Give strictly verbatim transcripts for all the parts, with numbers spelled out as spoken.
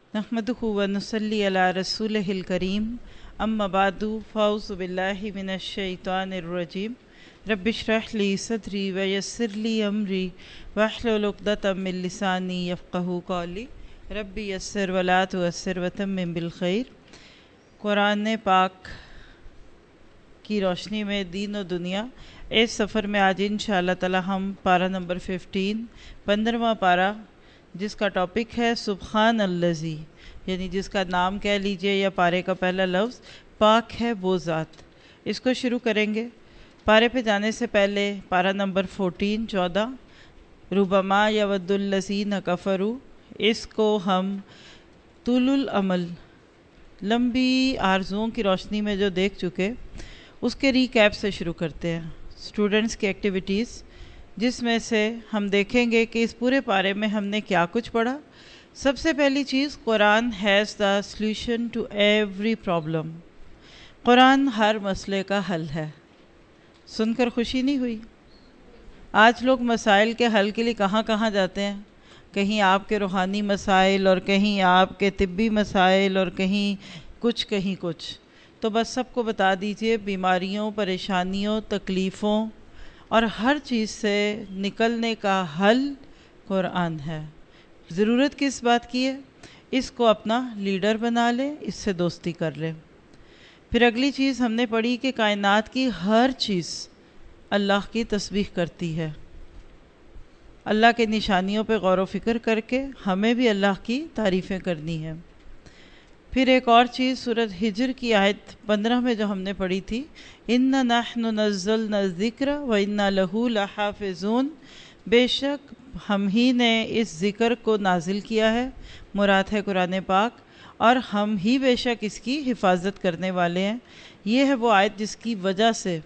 نحمدہ و نصلی علی رسولہ الکریم اما بعد فاعوذ باللہ من الشیطان الرجیم رب اشرح لی صدری ویسر لی امری واحلل عقدۃ من لسانی یفقہوا قولی رب یسر ولا تعسر وتمم بالخیر۔ قرآن پاک کی روشنی میں دین و دنیا، اس سفر میں آج انشاءاللہ تعالی ہم پارہ نمبر ففٹین پندرہواں پارہ جس کا ٹاپک ہے سبحان الذی، یعنی جس کا نام کہہ لیجئے یا پارے کا پہلا لفظ پاک ہے وہ ذات، اس کو شروع کریں گے۔ پارے پہ جانے سے پہلے پارہ نمبر فورٹین چودہ ربما یود الذین کفروا، اس کو ہم طول العمل لمبی آرزوؤں کی روشنی میں جو دیکھ چکے اس کے ریکیپ سے شروع کرتے ہیں، اسٹوڈنٹس کی ایکٹیویٹیز، جس میں سے ہم دیکھیں گے کہ اس پورے پارے میں ہم نے کیا کچھ پڑھا۔ سب سے پہلی چیز، Quran has the solution to every problem, Quran ہر مسئلے کا حل ہے۔ سن کر خوشی نہیں ہوئی؟ آج لوگ مسائل کے حل کے لیے کہاں کہاں جاتے ہیں، کہیں آپ کے روحانی مسائل اور کہیں آپ کے طبی مسائل اور کہیں کچھ کہیں کچھ، تو بس سب کو بتا دیجئے بیماریوں، پریشانیوں، تکلیفوں اور ہر چیز سے نکلنے کا حل قرآن ہے۔ ضرورت کس بات کی ہے؟ اس کو اپنا لیڈر بنا لیں، اس سے دوستی کر لیں۔ پھر اگلی چیز ہم نے پڑھی کہ کائنات کی ہر چیز اللہ کی تسبیح کرتی ہے۔ اللہ کے نشانیوں پہ غور و فکر کر کے ہمیں بھی اللہ کی تعریفیں کرنی ہیں۔ پھر ایک اور چیز سورۃ ہجر کی آیت پندرہ میں جو ہم نے پڑھی تھی، اِنَّا نَحْنُ نَزَّلْنَا الذِّکْرَ وَإِنَّا لَهُ لَحَافِظُونَ، بے شک ہم ہی نے اس ذکر کو نازل کیا ہے، مراد ہے قرآن پاک، اور ہم ہی بے شک اس کی حفاظت کرنے والے ہیں۔ یہ ہے وہ آیت جس کی وجہ سے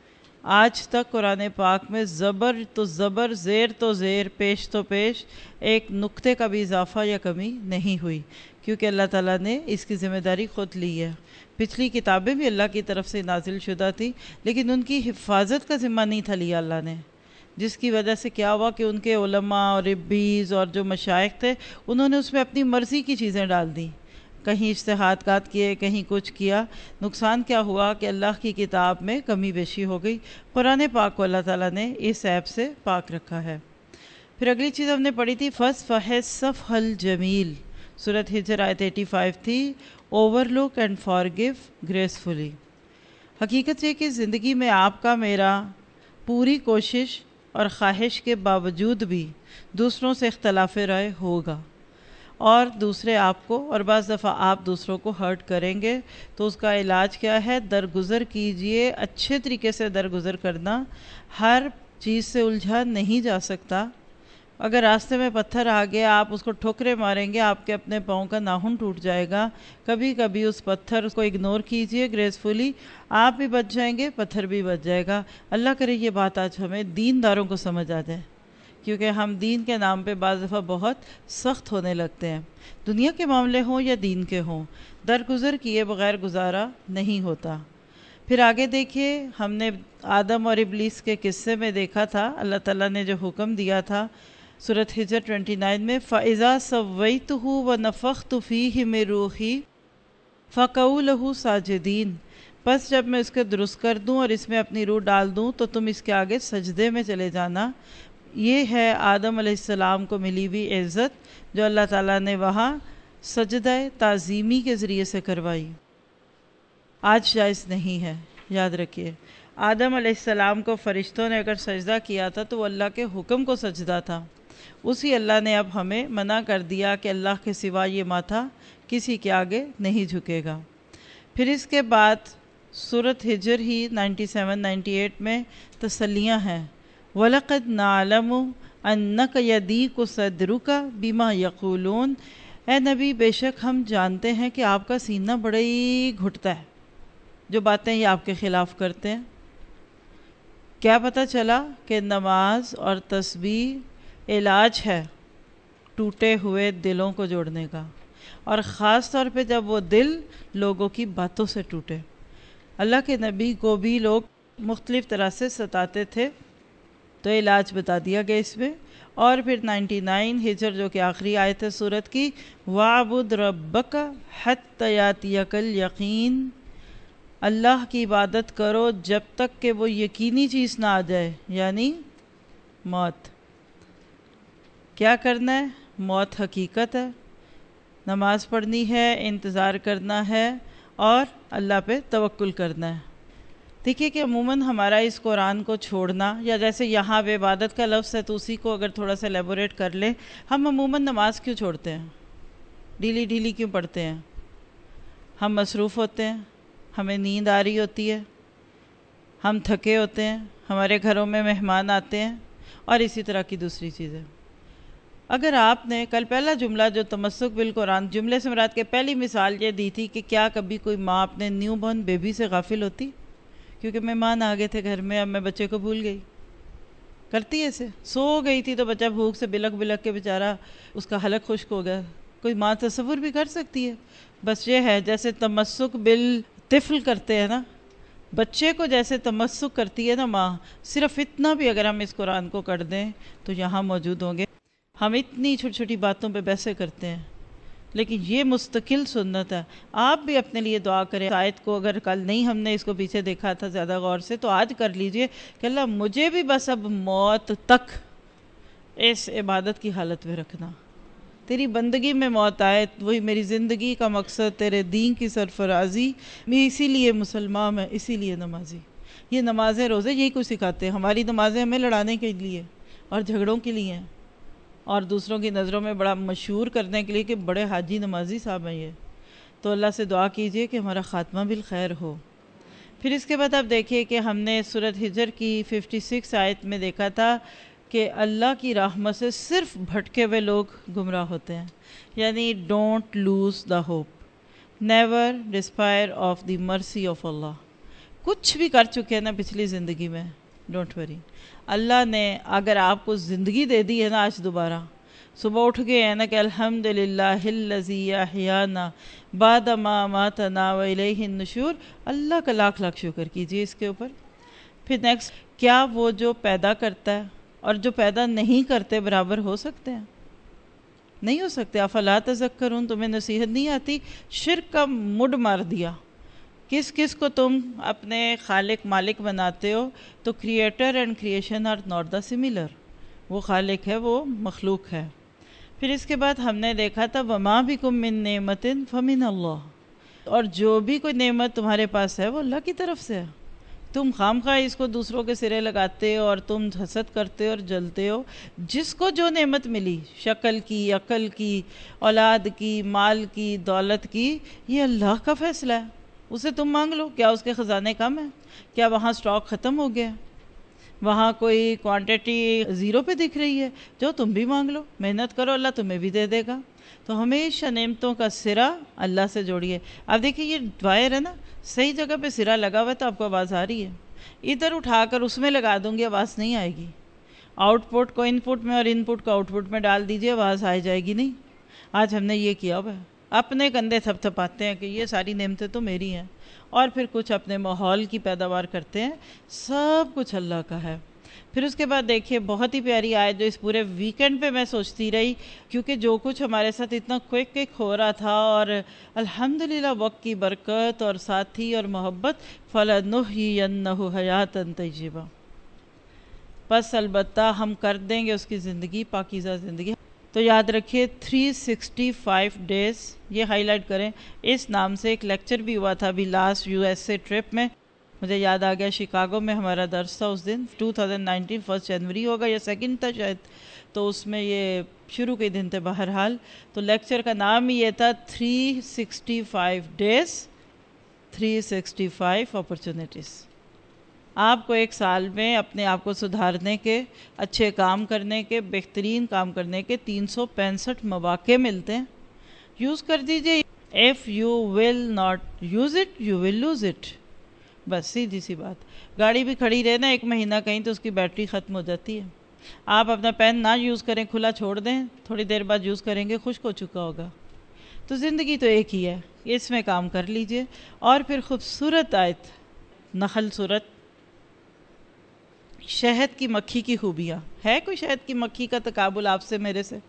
آج تک قرآن پاک میں زبر تو زبر، زیر تو زیر، پیش تو پیش ایک نقطے کا بھی اضافہ یا کمی نہیں ہوئی، کیونکہ اللہ تعالیٰ نے اس کی ذمہ داری خود لی ہے۔ پچھلی کتابیں بھی اللہ کی طرف سے نازل شدہ تھی، لیکن ان کی حفاظت کا ذمہ نہیں تھا لیا اللہ نے، جس کی وجہ سے کیا ہوا کہ ان کے علماء اور ربیز اور جو مشائخ تھے انہوں نے اس میں اپنی مرضی کی چیزیں ڈال دیں، کہیں اجتہادات کیے، کہیں کچھ کیا۔ نقصان کیا ہوا کہ اللہ کی کتاب میں کمی بیشی ہو گئی۔ قرآن پاک کو اللہ تعالیٰ نے اس عیب سے پاک رکھا ہے۔ پھر اگلی چیز ہم نے پڑھی تھی فَاصْفَحِ الصَّفْحَ الْجَمِيلَ، سورۃ ہجر آیت پچاسی تھی، overlook and forgive gracefully. حقیقت یہ کہ زندگی میں آپ کا میرا پوری کوشش اور خواہش کے باوجود بھی دوسروں سے اختلاف رائے ہوگا، اور دوسرے آپ کو، اور بعض دفعہ آپ دوسروں کو ہرٹ کریں گے، تو اس کا علاج کیا ہے؟ درگزر کیجئے، اچھے طریقے سے درگزر کرنا۔ ہر چیز سے الجھا نہیں جا سکتا۔ اگر راستے میں پتھر آ گیا، آپ اس کو ٹھوکرے ماریں گے، آپ کے اپنے پاؤں کا ناخن ٹوٹ جائے گا۔ کبھی کبھی اس پتھر کو اگنور کیجئے گریسفلی، آپ بھی بچ جائیں گے، پتھر بھی بچ جائے گا۔ اللہ کرے یہ بات آج ہمیں دین داروں کو سمجھ آ جائے، کیونکہ ہم دین کے نام پہ بعض دفعہ بہت سخت ہونے لگتے ہیں۔ دنیا کے معاملے ہوں یا دین کے ہوں، درگزر کیے بغیر گزارا نہیں ہوتا۔ پھر آگے دیکھیے، ہم نے آدم اور ابلیس کے قصے میں دیکھا تھا اللہ تعالیٰ نے جو حکم دیا تھا سورۃ ہجر انیس میں، فَإِذَا سَوَّيْتُهُ وَنَفَخْتُ فِيهِ مِن رُوحِي فَقَعُوا لَهُ سَاجِدِينَ، پس جب میں اس کے درست کر دوں اور اس میں اپنی روح ڈال دوں تو تم اس کے آگے سجدے میں چلے جانا۔ یہ ہے آدم علیہ السلام کو ملی ہوئی عزت جو اللہ تعالیٰ نے وہاں سجدہ تعظیمی کے ذریعے سے کروائی، آج جائز نہیں ہے، یاد رکھیے۔ آدم علیہ السلام کو فرشتوں نے اگر سجدہ کیا تھا تو وہ اللہ کے حکم کو سجدہ تھا، اسی اللہ نے اب ہمیں منع کر دیا کہ اللہ کے سوا یہ ماتھا کسی کے آگے نہیں جھکے گا۔ پھر اس کے بعد سورۃ ہجر ہی نائنٹی سیون نائنٹی ایٹ میں تسلیاں ہیں، وَلَقَدْ نَعْلَمُ أَنَّكَ يَضِيقُ صَدْرُكَ بِمَا يَقُولُونَ، اے نبی بے شک ہم جانتے ہیں کہ آپ کا سینہ بڑا ہی گھٹتا ہے جو باتیں یہ آپ کے خلاف کرتے ہیں۔ کیا پتہ چلا کہ نماز اور تسبیح علاج ہے ٹوٹے ہوئے دلوں کو جوڑنے کا، اور خاص طور پہ جب وہ دل لوگوں کی باتوں سے ٹوٹے۔ اللہ کے نبی کو بھی لوگ مختلف طرح سے ستاتے تھے، تو علاج بتا دیا گیا اس میں. اور پھر نائنٹی نائن ہجر جو کہ آخری آیت ہے سورت کی، وَاعْبُدْ رَبَّكَ حَتَّى يَأْتِيَكَ الْيَقِينُ، اللہ کی عبادت کرو جب تک کہ وہ یقینی چیز نہ آ جائے، یعنی موت. کیا کرنا ہے؟ موت حقیقت ہے، نماز پڑھنی ہے، انتظار کرنا ہے اور اللہ پہ توکل کرنا ہے. دیکھیے کہ عموماً ہمارا اس قرآن کو چھوڑنا، یا جیسے یہاں پہ عبادت کا لفظ ہے تو اسی کو اگر تھوڑا سا ایلیبوریٹ کر لیں، ہم عموماً نماز کیوں چھوڑتے ہیں؟ ڈھیلی ڈھیلی کیوں پڑھتے ہیں؟ ہم مصروف ہوتے ہیں، ہمیں نیند آ رہی ہوتی ہے، ہم تھکے ہوتے ہیں، ہمارے گھروں میں مہمان آتے ہیں، اور اسی طرح کی دوسری چیزیں. اگر آپ نے کل پہلا جملہ جو تمسک بالقرآن، جملے سے مراد کے پہلی مثال یہ دی تھی کہ کیا کبھی کوئی ماں اپنے نیو بورن بیبی سے غافل ہوتی؟ کیونکہ مہمان آ گئے تھے گھر میں، اب میں بچے کو بھول گئی. کرتی ہے اسے؟ سو گئی تھی تو بچہ بھوک سے بلک بلک کے بیچارہ اس کا حلق خشک ہو گیا. کوئی ماں تصور بھی کر سکتی ہے؟ بس یہ ہے جیسے تمسک بالطفل کرتے ہیں نا، بچے کو جیسے تمسک کرتی ہے نا ماں، صرف اتنا بھی اگر ہم اس قرآن کو کر دیں تو یہاں موجود ہوں گے. ہم اتنی چھوٹی چھوٹی باتوں پہ بحثیں کرتے ہیں، لیکن یہ مستقل سنت ہے. آپ بھی اپنے لیے دعا کریں. آیت کو اگر کل نہیں ہم نے اس کو پیچھے دیکھا تھا زیادہ غور سے، تو آج کر لیجئے کہ اللہ مجھے بھی بس اب موت تک اس عبادت کی حالت میں رکھنا. تیری بندگی میں موت آئے وہی میری زندگی کا مقصد، تیرے دین کی سرفرازی. میں اسی لیے مسلمان ہے، اسی لیے نمازی. یہ نمازیں روزے یہی کچھ سکھاتے ہیں. ہماری نمازیں ہمیں لڑانے کے لیے اور جھگڑوں کے لیے ہیں، اور دوسروں کی نظروں میں بڑا مشہور کرنے کے لیے کہ بڑے حاجی نمازی صاحب ہیں یہ. تو اللہ سے دعا کیجئے کہ ہمارا خاتمہ بالخیر ہو. پھر اس کے بعد آپ دیکھیے کہ ہم نے سورۃ ہجر کی ففٹی سکس آیت میں دیکھا تھا کہ اللہ کی رحمت سے صرف بھٹکے ہوئے لوگ گمراہ ہوتے ہیں. یعنی don't lose the hope, never despair of the mercy of اللہ. کچھ بھی کر چکے ہیں نا پچھلی زندگی میں، ڈونٹ وری. اللہ نے اگر آپ کو زندگی دے دی ہے نا آج دوبارہ، صبح اٹھ گئے ہیں نا کہ الحمدللہ الذی احیانا بعد ما اماتنا والیہ النشور، اللہ کا لاکھ لاکھ شکر کیجئے اس کے اوپر. پھر نیکسٹ، کیا وہ جو پیدا کرتا ہے اور جو پیدا نہیں کرتے برابر ہو سکتے ہیں؟ نہیں ہو سکتے. افلا تذکرون، تمہیں نصیحت نہیں آتی؟ شرک کا مڈ مار دیا. کس کس کو تم اپنے خالق مالک بناتے ہو؟ تو creator and creation are not the similar. وہ خالق ہے، وہ مخلوق ہے. پھر اس کے بعد ہم نے دیکھا تھا وما بکم من نعمت فمن اللہ، اور جو بھی کوئی نعمت تمہارے پاس ہے وہ اللہ کی طرف سے ہے. تم خام خواہ اس کو دوسروں کے سرے لگاتے ہو اور تم حسد کرتے ہو اور جلتے ہو. جس کو جو نعمت ملی، شکل کی، عقل کی، اولاد کی، مال کی، دولت کی، یہ اللہ کا فیصلہ ہے. اسے تم مانگ لو. کیا اس کے خزانے کم ہیں؟ کیا وہاں سٹاک ختم ہو گیا؟ وہاں کوئی کوانٹیٹی زیرو پہ دکھ رہی ہے؟ جو تم بھی مانگ لو، محنت کرو، اللہ تمہیں بھی دے دے گا. تو ہمیشہ نعمتوں کا سرا اللہ سے جوڑیے. اب دیکھیے یہ وائر ہے نا، صحیح جگہ پہ سرا لگا ہوا ہے تو آپ کو آواز آ رہی ہے. ادھر اٹھا کر اس میں لگا دوں گی، آواز نہیں آئے گی. آؤٹ پٹ کو ان پٹ میں اور ان پٹ کو آؤٹ پٹ میں ڈال دیجئے، آواز آ جائے گی نہیں. آج ہم نے یہ کیا ہوا ہے، اپنے کندھے تھپ تھپاتے ہیں کہ یہ ساری نعمتیں تو میری ہیں، اور پھر کچھ اپنے ماحول کی پیداوار کرتے ہیں. سب کچھ اللہ کا ہے. پھر اس کے بعد دیکھیے بہت ہی پیاری آیت جو اس پورے ویکنڈ پہ میں سوچتی رہی، کیونکہ جو کچھ ہمارے ساتھ اتنا کوئک کوئک ہو رہا تھا، اور الحمدللہ وقت کی برکت اور ساتھی اور محبت، فَلَنُحْيِيَنَّهُ حَيَاتًا طَيِّبَةً، پس البتہ ہم کر دیں گے اس کی زندگی پاکیزہ زندگی. تو یاد رکھیے تھری سکسٹی فائیو ڈیز، یہ ہائی لائٹ کریں. اس نام سے ایک لیکچر بھی ہوا تھا ابھی last U S A trip میں. مجھے یاد آ گیا شکاگو میں ہمارا درس تھا اس دن، ٹو تھاؤزینڈ نائنٹین فرسٹ جنوری ہوگا یا سیکنڈ تھا شاید. تو اس میں یہ شروع کے دن تھے بہرحال. تو لیکچر کا نام ہی یہ تھا three sixty five days, three sixty five opportunities. آپ کو ایک سال میں اپنے آپ کو سدھارنے کے، اچھے کام کرنے کے، بہترین کام کرنے کے تین سو پینسٹھ مواقع ملتے ہیں. یوز کر دیجئے. If you will not use it, you will lose it. بس سیدھی سی بات. گاڑی بھی کھڑی رہے نا ایک مہینہ کہیں تو اس کی بیٹری ختم ہو جاتی ہے. آپ اپنا پین نہ یوز کریں، کھلا چھوڑ دیں، تھوڑی دیر بعد یوز کریں گے خشک ہو چکا ہوگا. تو زندگی تو ایک ہی ہے، اس میں کام کر لیجئے. اور پھر خوبصورت آیت نحل سورت، شہد کی مکھی کی خوبیاں. ہے کوئی شہد کی مکھی کا تقابل آپ سے میرے سے؟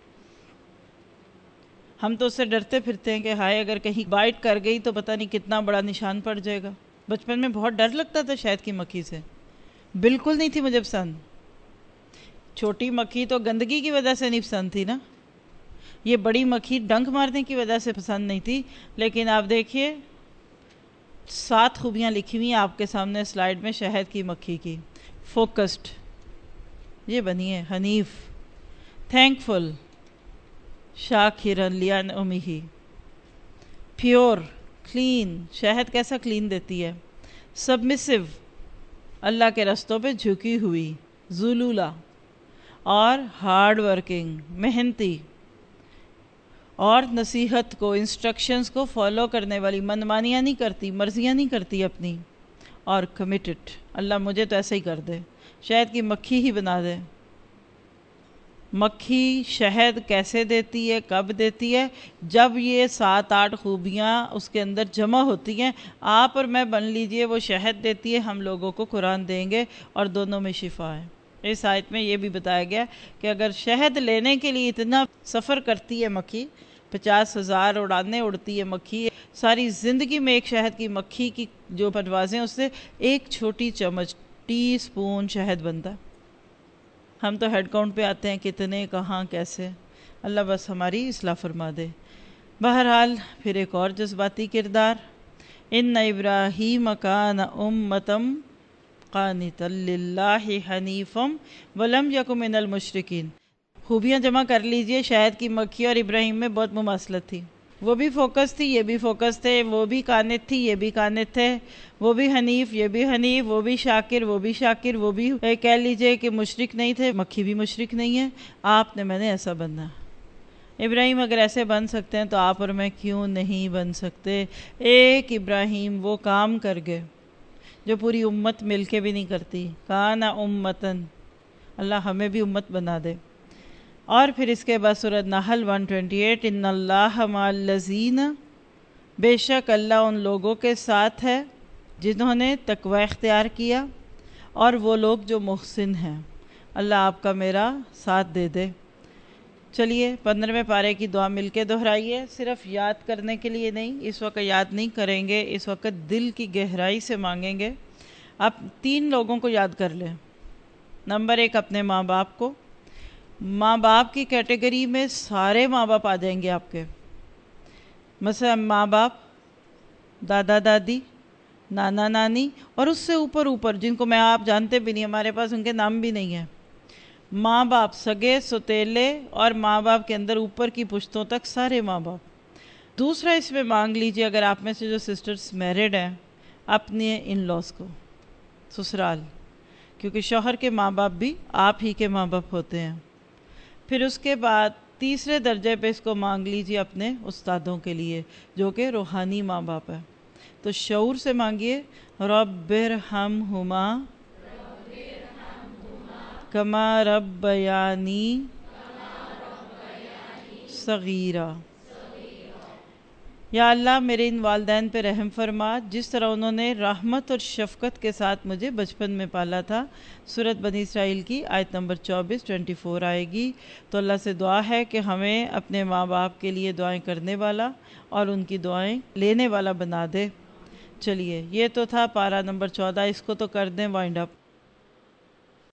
ہم تو اس سے ڈرتے پھرتے ہیں کہ ہائے اگر کہیں بائٹ کر گئی تو پتہ نہیں کتنا بڑا نشان پڑ جائے گا. بچپن میں بہت ڈر لگتا تھا شہد کی مکھی سے، بالکل نہیں تھی مجھے پسند. چھوٹی مکھی تو گندگی کی وجہ سے نہیں پسند تھی نا، یہ بڑی مکھی ڈنک مارنے کی وجہ سے پسند نہیں تھی. لیکن آپ دیکھیے سات خوبیاں لکھی ہوئی ہیں آپ کے سامنے سلائیڈ میں شہد کی مکھی کی. فوکسڈ، یہ بنی ہے. حنیف، تھینک فل، شاکرن لِأَنْعُمِهِ. پیور، کلین، شہد کیسا کلین دیتی ہے. سبمسو، اللہ کے رستوں پہ جھکی ہوئی. ذلولہ، اور ہارڈ ورکنگ، محنتی، اور نصیحت کو، انسٹرکشنز کو فالو کرنے والی، منمانیاں نہیں کرتی، مرضیاں نہیں کرتی اپنی. اور کمیٹڈ، اللہ مجھے تو ایسا ہی کر دے، شہد کی مکھی ہی بنا دے. مکھی شہد کیسے دیتی ہے، کب دیتی ہے؟ جب یہ سات آٹھ خوبیاں اس کے اندر جمع ہوتی ہیں. آپ اور میں بن لیجئے وہ شہد دیتی ہے، ہم لوگوں کو قرآن دیں گے اور دونوں میں شفا ہے. اس آیت میں یہ بھی بتایا گیا کہ اگر شہد لینے کے لیے اتنا سفر کرتی ہے مکھی، پچاس ہزار اڑانے اڑتی ہے مکھی، ساری زندگی میں ایک شہد کی مکھی کی جو پروازیں اس سے ایک چھوٹی چمچ ٹی سپون شہد بنتا ہے. ہم تو ہیڈ کاؤنٹ پہ آتے ہیں کتنے، کہاں، کیسے. اللہ بس ہماری اصلاح فرما دے. بہرحال پھر ایک اور جذباتی کردار. ان ابراہیم کان امۃ قانتا للہ حنیفا ولم یک من المشرکین. خوبیاں جمع کر لیجئے. شہد کی مکھی اور ابراہیم میں بہت مماثلت تھی. وہ بھی فوکس تھی، یہ بھی فوکس تھے. وہ بھی قانت تھی، یہ بھی قانت تھے. وہ بھی حنیف، یہ بھی حنیف. وہ بھی شاکر، وہ بھی شاکر. وہ بھی کہہ لیجئے کہ مشرک نہیں تھے، مکھی بھی مشرک نہیں ہے. آپ نے میں نے ایسا بننا. ابراہیم اگر ایسے بن سکتے ہیں تو آپ اور میں کیوں نہیں بن سکتے؟ ایک ابراہیم وہ کام کر گئے جو پوری امت مل کے بھی نہیں کرتی. کان امتن، اللہ ہمیں بھی امت بنا دے. اور پھر اس کے بعد سورۃ نحل ایک سو اٹھائیس، ان اللہ مع الذین، بے شک اللہ ان لوگوں کے ساتھ ہے جنہوں نے تقوی اختیار کیا اور وہ لوگ جو محسن ہیں. اللہ آپ کا میرا ساتھ دے دے. چلیے پندرہویں پارے کی دعا مل کے دہرائیے، صرف یاد کرنے کے لیے نہیں. اس وقت یاد نہیں کریں گے، اس وقت دل کی گہرائی سے مانگیں گے. آپ تین لوگوں کو یاد کر لیں. نمبر ایک اپنے ماں باپ کو. ماں باپ کی کیٹیگری میں سارے ماں باپ آ جائیں گے آپ کے. مثلا ماں باپ، دادا دادی، نانا نانی، اور اس سے اوپر اوپر جن کو میں آپ جانتے بھی نہیں، ہمارے پاس ان کے نام بھی نہیں ہیں. ماں باپ سگے ستیلے اور ماں باپ کے اندر اوپر کی پشتوں تک سارے ماں باپ. دوسرا اس میں مانگ لیجئے اگر آپ میں سے جو سسٹرز میرڈ ہیں، اپنے ان لاس کو، سسرال، کیونکہ شوہر کے ماں باپ بھی آپ ہی کے ماں باپ ہوتے ہیں. پھر اس کے بعد تیسرے درجے پہ اس کو مانگ لیجئے اپنے استادوں کے لیے جو کہ روحانی ماں باپ ہے. تو شعور سے مانگیے، رب ارحمہما کما ربیانی صغیرا. یا اللہ میرے ان والدین پہ رحم فرما جس طرح انہوں نے رحمت اور شفقت کے ساتھ مجھے بچپن میں پالا تھا. سورۃ بنی اسرائیل کی آیت نمبر چوبیس چوبیس آئے گی. تو اللہ سے دعا ہے کہ ہمیں اپنے ماں باپ کے لیے دعائیں کرنے والا اور ان کی دعائیں لینے والا بنا دے. چلیے یہ تو تھا پارہ نمبر چودہ، اس کو تو کر دیں وائنڈ اپ.